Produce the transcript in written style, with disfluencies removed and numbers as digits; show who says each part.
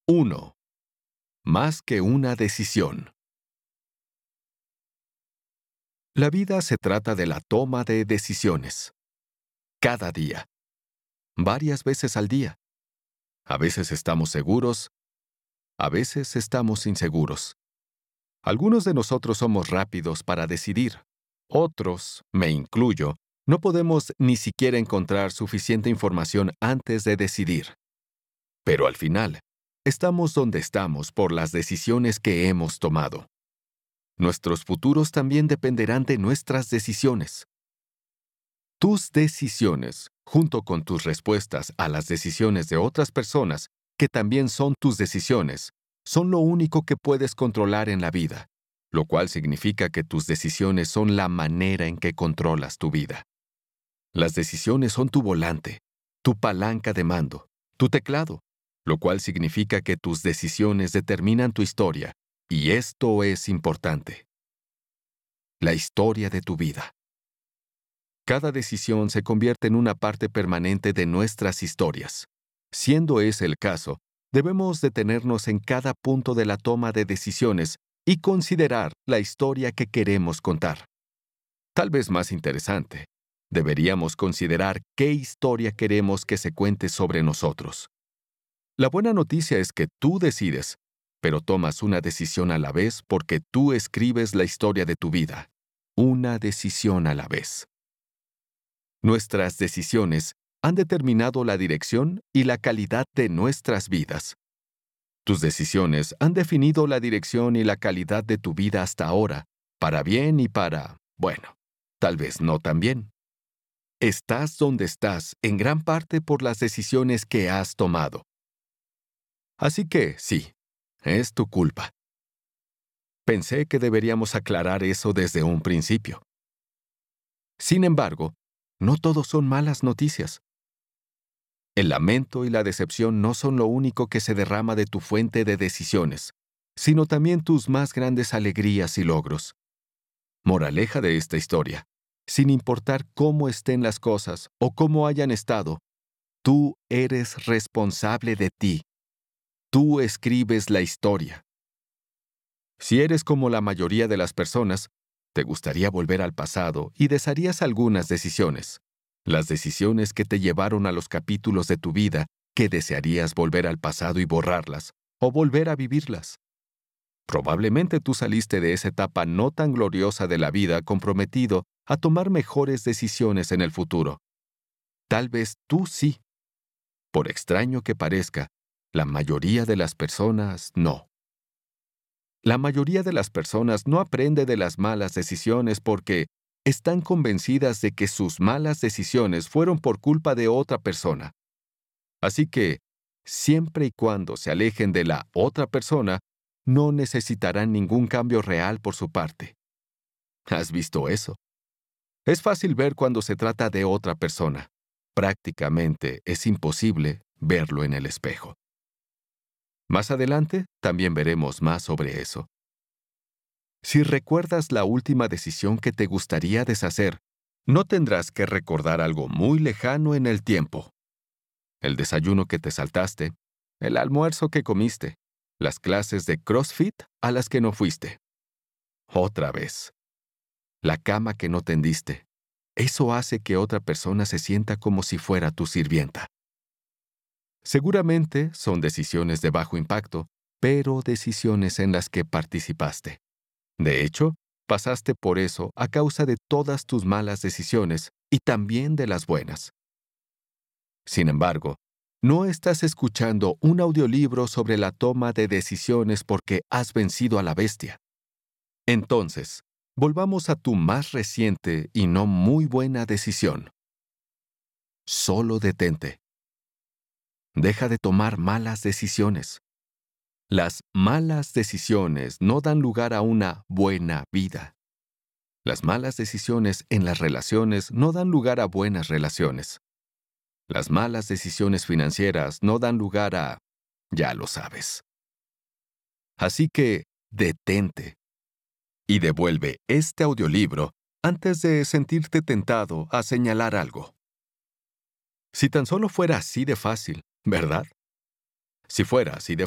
Speaker 1: 1. Más que una decisión. La vida se trata de la toma de decisiones. Cada día. Varias veces al día. A veces estamos seguros, a veces estamos inseguros. Algunos de nosotros somos rápidos para decidir. Otros, me incluyo, no podemos ni siquiera encontrar suficiente información antes de decidir. Pero al final, estamos donde estamos por las decisiones que hemos tomado. Nuestros futuros también dependerán de nuestras decisiones. Tus decisiones, junto con tus respuestas a las decisiones de otras personas, que también son tus decisiones, son lo único que puedes controlar en la vida, lo cual significa que tus decisiones son la manera en que controlas tu vida. Las decisiones son tu volante, tu palanca de mando, tu teclado, lo cual significa que tus decisiones determinan tu historia, y esto es importante. La historia de tu vida. Cada decisión se convierte en una parte permanente de nuestras historias. Siendo ese el caso, debemos detenernos en cada punto de la toma de decisiones y considerar la historia que queremos contar. Tal vez más interesante, deberíamos considerar qué historia queremos que se cuente sobre nosotros. La buena noticia es que tú decides, pero tomas una decisión a la vez porque tú escribes la historia de tu vida. Una decisión a la vez. Nuestras decisiones han determinado la dirección y la calidad de nuestras vidas. Tus decisiones han definido la dirección y la calidad de tu vida hasta ahora, para bien y para, bueno, tal vez no tan bien. Estás donde estás en gran parte por las decisiones que has tomado. Así que, sí, es tu culpa. Pensé que deberíamos aclarar eso desde un principio. Sin embargo, no todo son malas noticias. El lamento y la decepción no son lo único que se derrama de tu fuente de decisiones, sino también tus más grandes alegrías y logros. Moraleja de esta historia: sin importar cómo estén las cosas o cómo hayan estado, tú eres responsable de ti. Tú escribes la historia. Si eres como la mayoría de las personas, te gustaría volver al pasado y desharías algunas decisiones. Las decisiones que te llevaron a los capítulos de tu vida que desearías volver al pasado y borrarlas, o volver a vivirlas. Probablemente tú saliste de esa etapa no tan gloriosa de la vida comprometido a tomar mejores decisiones en el futuro. Tal vez tú sí. Por extraño que parezca, la mayoría de las personas no. La mayoría de las personas no aprende de las malas decisiones porque están convencidas de que sus malas decisiones fueron por culpa de otra persona. Así que, siempre y cuando se alejen de la otra persona, no necesitarán ningún cambio real por su parte. ¿Has visto eso? Es fácil ver cuando se trata de otra persona. Prácticamente es imposible verlo en el espejo. Más adelante, también veremos más sobre eso. Si recuerdas la última decisión que te gustaría deshacer, no tendrás que recordar algo muy lejano en el tiempo. El desayuno que te saltaste, el almuerzo que comiste, las clases de CrossFit a las que no fuiste. Otra vez. La cama que no tendiste. Eso hace que otra persona se sienta como si fuera tu sirvienta. Seguramente son decisiones de bajo impacto, pero decisiones en las que participaste. De hecho, pasaste por eso a causa de todas tus malas decisiones y también de las buenas. Sin embargo, no estás escuchando un audiolibro sobre la toma de decisiones porque has vencido a la bestia. Entonces, volvamos a tu más reciente y no muy buena decisión. Solo detente. Deja de tomar malas decisiones. Las malas decisiones no dan lugar a una buena vida. Las malas decisiones en las relaciones no dan lugar a buenas relaciones. Las malas decisiones financieras no dan lugar a... ya lo sabes. Así que, detente. Y devuelve este audiolibro antes de sentirte tentado a señalar algo. Si tan solo fuera así de fácil, ¿verdad? Si fuera así de